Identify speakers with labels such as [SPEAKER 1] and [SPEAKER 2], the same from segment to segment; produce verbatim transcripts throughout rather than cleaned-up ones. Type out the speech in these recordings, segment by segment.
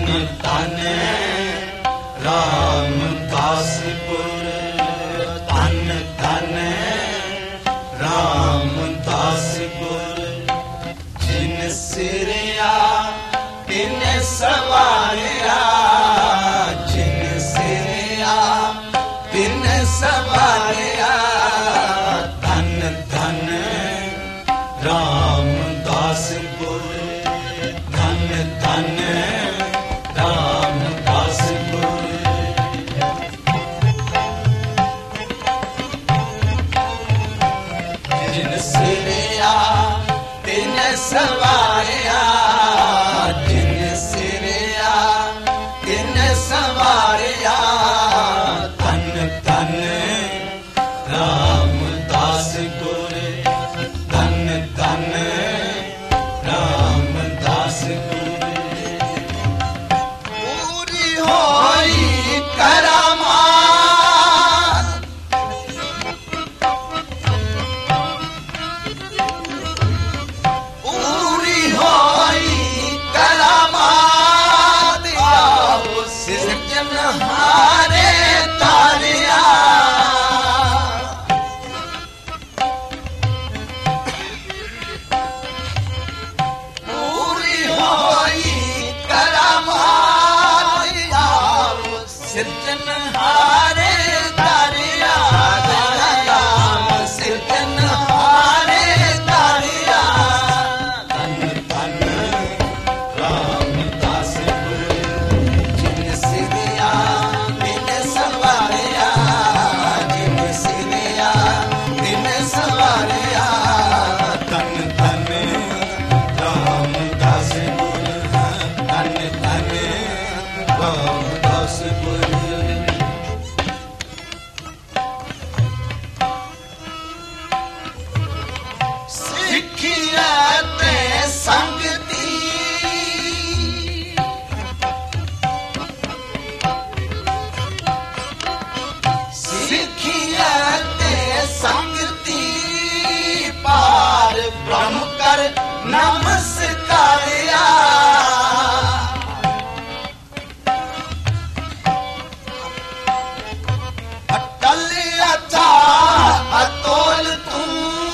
[SPEAKER 1] ਧਨ ਰਾਮਦਾਸਪੁਰ, ਧਨ ਧਨ ਰਾਮਦਾਸਪੁਰ। ਜਿਨ ਸਿਰਿਆ ਤਿਨ ਸਵਾਰਿਆ, ਜਿਨ ਸਿਰਿਆ ਤਿਨ ਸਵਾਰਿਆ। ਧਨ ਧਨ ਰਾਮਦਾਸਪੁਰ, ਧਨ ਧਨ ਰਾਮਦਾਸਪੁਰ। ਜਿਨ ਸਿਰਿਆ ਤਿਨ ਸਵਾਰਿਆ, ਜਿਨ ਸਿਰਿਆ ਤਿਨ ਸਵਾਰਿਆ। ਧਨ ਧਨ ਰਾਮਦਾਸਪੁਰ, ਧਨ ਧਨ ਰਾਮਦਾਸਪੁਰ। ਪੂਰੀ ਹੋਈ ਕਰਾਮਾਤ, ਪੂਰੀ ਹੋਈ ਕਰਾਮਾਤ। ਆਓ ਸਿਰਜਣਹਾਰੇ ਤਾਰਿਆ, ਪੂਰੀ ਹੋਈ ਕਰਾਮਾਤ। ਆਓ ਸਿਰਜਣਹਾਰੇ ਤਾਰਿਆ, ਸਿਰਜਣਹਾਰੇ ਤਾਰਿਆ। ਧਨ ਧਨ ਰਾਮਦਾਸਪੁਰ, ਜਿਨ ਸਿਰਿਆ ਤਿਨ ਸਵਾਰਿਆ, ਜਿਨ ਸਿਰਿਆ ਤਿਨ ਸਵਾਰਿਆ। ਧਨ ਧਨ ਰਾਮਦਾਸਪੁਰ, ਧਨ ਧਨ ਰਾਮਦਾਸਪੁਰ। ਸਿੱਖਿਆ ਤੇ ਸੰਗਤੀ, ਸਿੱਖਿਆ ਤੇ ਸੰਗਤੀ। ਪਾਰ ਬ੍ਰਹਮ ਕਰ ਨਮਸਕਾਰਿਆ, ਅਟਲ ਅਥਾਹ ਅਤੁਲ ਤੂੰ।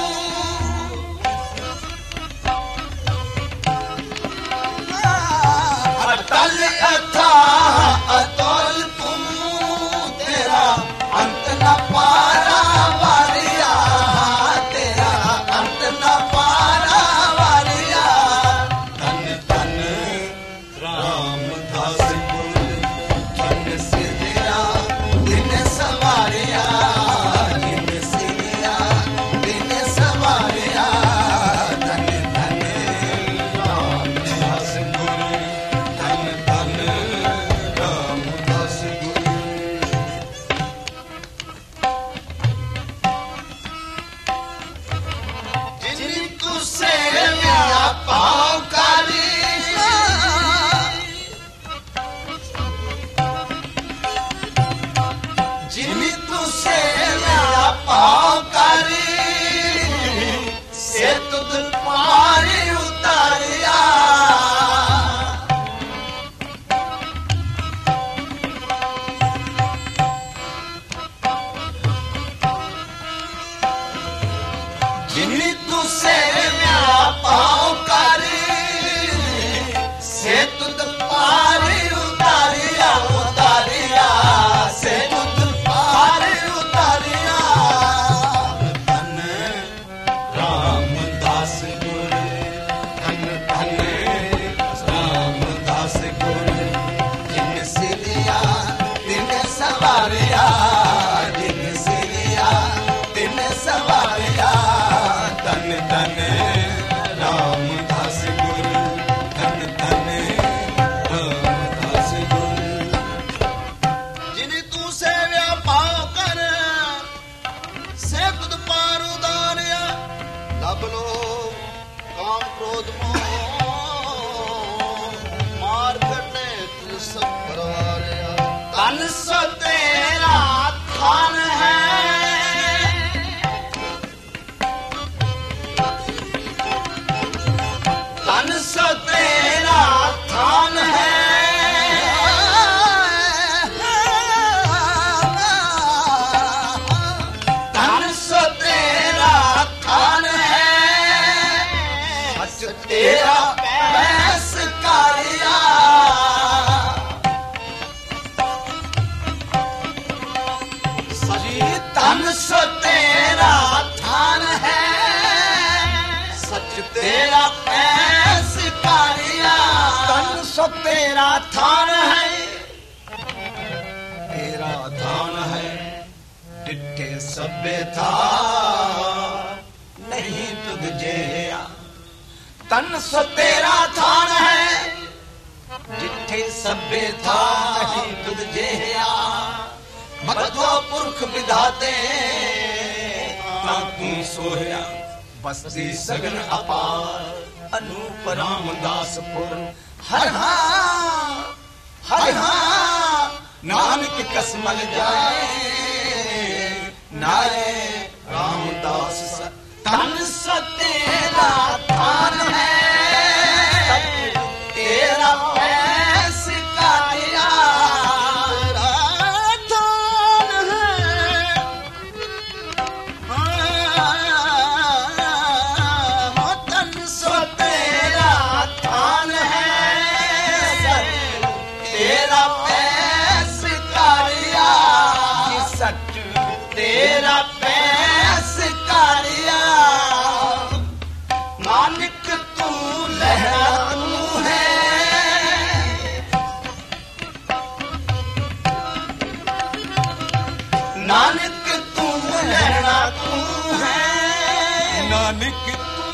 [SPEAKER 1] ਅਟਲ ਅਥਾਹ ਅਤੁਲ ਤੂੰ, ਤੇਰਾ ਅੰਤ ਨ ਪਾਰਾ ਵਾਰਿਆ, ਤੇਰਾ ਅੰਤ ਨ ਪਾਰਾ ਵਾਰਿਆ। ਧਨ ਧਨ ਰਾਮਦਾਸਪੁਰ, ਜਿਨ ਸਿਰਿਆ ਤਿਨ ਸਵਾਰਿਆ, ਜਿਨ ਸਿਰਿਆ ਤਿਨ ਸਵਾਰਿਆ। ਧਨ ਧਨ ਰਾਮਦਾਸਪੁਰ, ਧਨ ਧਨ ਰਾਮਦਾਸਪੁਰ। ਜਿਨ ਤੂੰ ਸੇਵਿਆ ਪਾਉ ਕਾਲੀ, ਜਿਨ ਤੂੰ ਸੇਵਿਆ ਪਾਉ ਕਾਲੀ। ਸੇ ਤੁਧ ਪਾਰ ਉਤਾਰਿਆ, ਜਿਨ ਤੂੰ ਸੇਵਿਆ ਪਾਉ ਕਾਲੀ। ਸੇ ਤੁਧ ਪਾਰ ਉਤਾਰਿਆ, ਉਤਾਰਿਆ। ਸੇ ਤੁਧ ਪਾਰ ਉਤਾਰਿਆ। ਧਨ ਰਾਮਦਾਸਪੁਰ, ਧਨ ਧਨ ਰਾਮਦਾਸਪੁਰ। ਜਿਨ ਸਿਰਿਆ ਤਿਨ ਸਵਾਰਿਆ, ਜਿਨ ਸਿਰਿਆ ਤਿਨ ਸਵਾਰਿਆ। ਧਨ ਧਨ ਰਾਮਦਾਸਪੁਰ, ਧਨ ਧਨ ਰਾਮਦਾਸਪੁਰ। ਜਿਨ ਤੂੰ ਸੇਵਿਆ ਪਾਉ ਕਰ, ਸੇ ਤੁਧ ਪਾਰ ਉਤਾਰਿਆ। ਲੱਭ ਲੋ ਕਾਮ ਕ੍ਰੋਧ ਮੋਹ, ਮਾਰ ਕੱਢੇ ਤਿਲ ਸਭ ਪਰਵਾਰਿਆ। ਧਨ ਸੋ ਤੇਰਾ ਥਾਨ ਹੈ, ਧਨ ਸੋ ਤੇਰਾ ਥਾਨ ਹੈ। तेरा थान है, तेरा थान है, डिठे सबे था नहीं तुझे। तन सो तेरा थान है, डिठे सबे था नहीं तुझे। भगतो पुरख विधाते ता तू सोया, बस्ती सगन अपार अनूप रामदासपुर। हर हाँ हर हाँ नानक कसमल जाए, नारे रामदास तन सो तेरा थान है, तेरा पैस का दिया थान है। तन सो तेरा थान है, तेरा पैस का दिया सच, तेरा पैस का दिया। नानक तू लहरा तू है, नानक तू लहरा तू है, नानक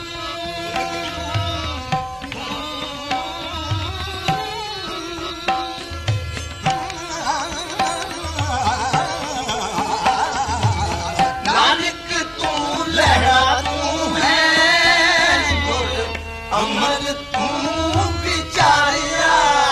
[SPEAKER 1] नानक तू लहरा तू है, अमर तू बिचारिया,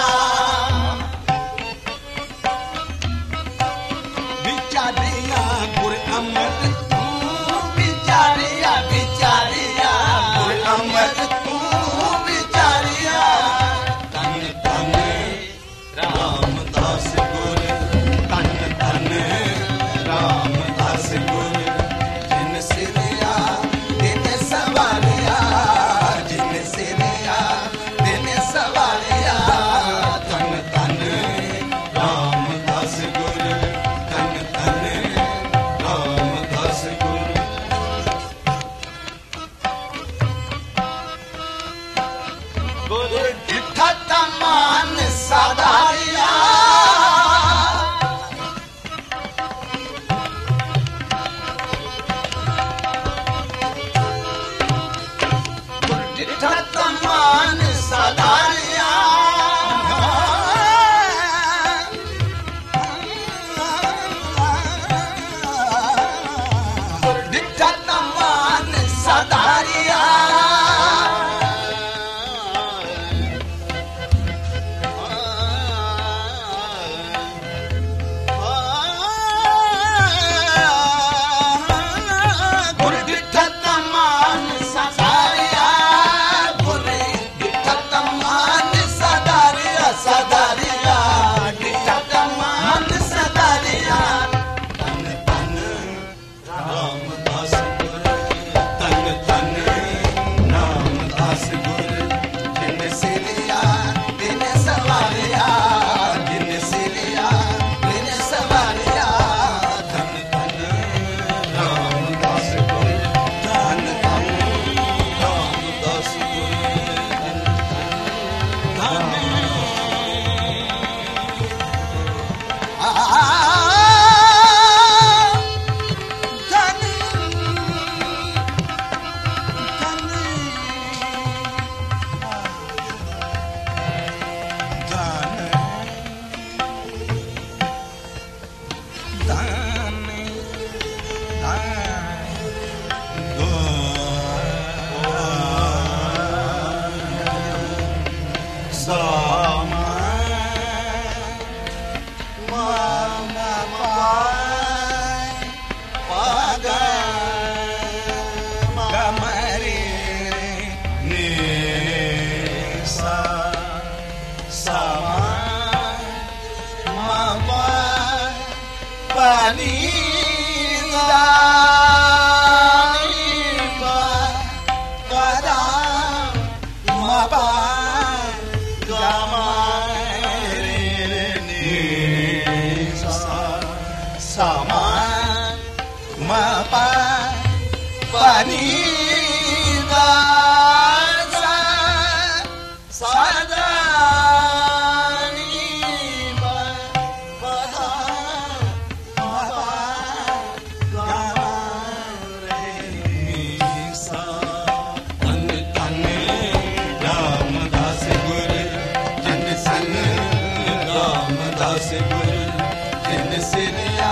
[SPEAKER 1] बिचारिया गुर अमर तू बिचारिया, बिचारिया गुर अमर तू बिचारिया। तन तन रामदास गुर, तन तन रामदास गुर, जिन सिरिया दिन सवारिया, जिन सिरिया दिन सवारिया। तन तन रामदास गुर, तन तन रामदास गुर। गुर डिठा तमान साधारिया, डिठा तमान साधारिया। डिठा तमान साधारिया, गुर डिठा तमान साधारिया, गुर डिठा तमान साधारिया, साधारिया डिठा तमान साधारिया। तन तन रामदास गुर, तन तन रामदास गुर, जिन सिरिया दिन सवारिया, जिन सिरिया दिन सवारिया। तन तन रामदास गुर, तन तन रामदास गुर, तन तन आ धन Sada ਗੁਰ ਜਿਨ ਸਿਰ